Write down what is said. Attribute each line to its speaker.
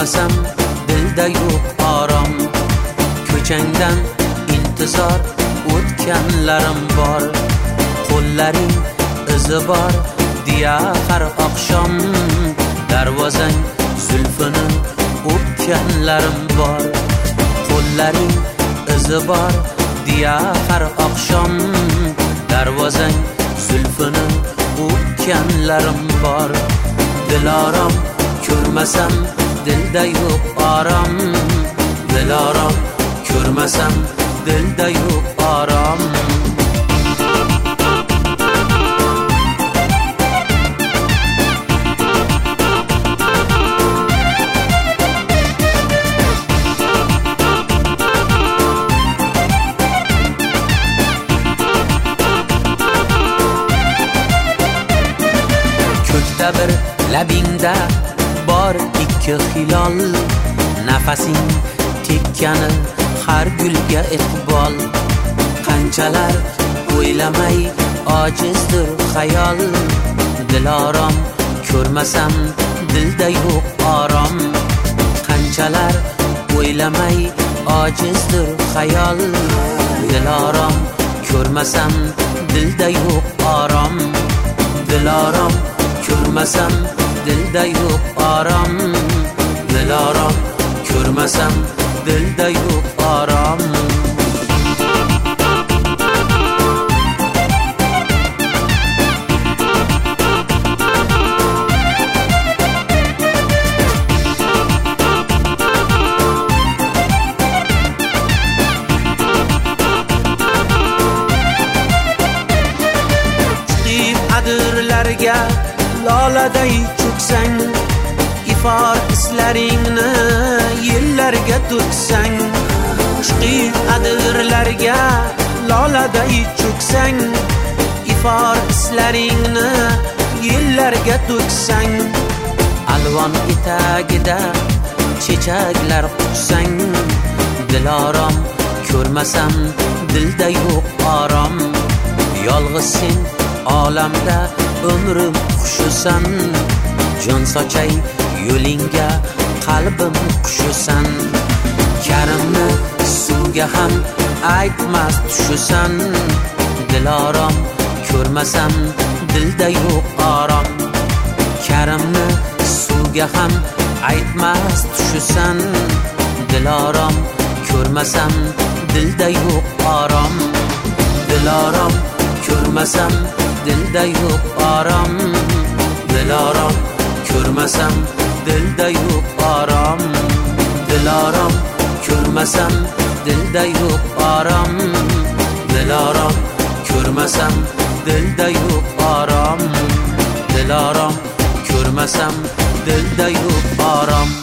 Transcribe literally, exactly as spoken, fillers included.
Speaker 1: ko'rmasam dilda yo'q orom. Ko'changdan intizor o'tganlarim bor, qo'llaring izi bor deya har oqshom darvozang zulfini o'pganlarim bor, qo'llaring izi bor deya har oqshom darvozang zulfini o'pganlarim bor. Dilorom ko'rmasam dilda yo'q orom, dilorom ko'rmasam dilda yo'q orom. Ko'kda bir labingda bor ikki hilol, nafasing tekkani har gulga iqbol. Qanchalar o'ylamay ojizdir xayol, dilorom ko'rmasam dilda yo'q orom. Qanchalar o'ylamay ojizdir xayol, dilorom ko'rmasam dilda yo'q orom. Dilorom ko'rmasam dilda yo'q orom, dilorom ko'rmasam dilda yo'q orom. Chiqib adirlarga loladay cho'ksang, ifor islaringni yillarga to'ksang. Chiqib adirlarga loladay cho'ksang, ifor islaringni yillarga to'ksang. Alvon etagida chechaklar quchsang, dilorom ko'rmasam dilda yo'q orom. Yolg'iz sen olamda umrim xushusan, jon sochay yo'lingga qalbim qushusan. Karimni suvga ham aytmas tushusan, dilorom ko'rmasam dilda yo'q orom. Karimni suvga ham aytmas tushusan, dilorom ko'rmasam dilda yo'q orom. Dilorom ko'rmasam dilda yo'q orom, dilorom ko'rmasam dilda yo'q orom. Dilorom ko'rmasam dilda yo'q orom, dilorom ko'rmasam dilda yo'q orom. Dilorom ko'rmasam dilda yo'q orom.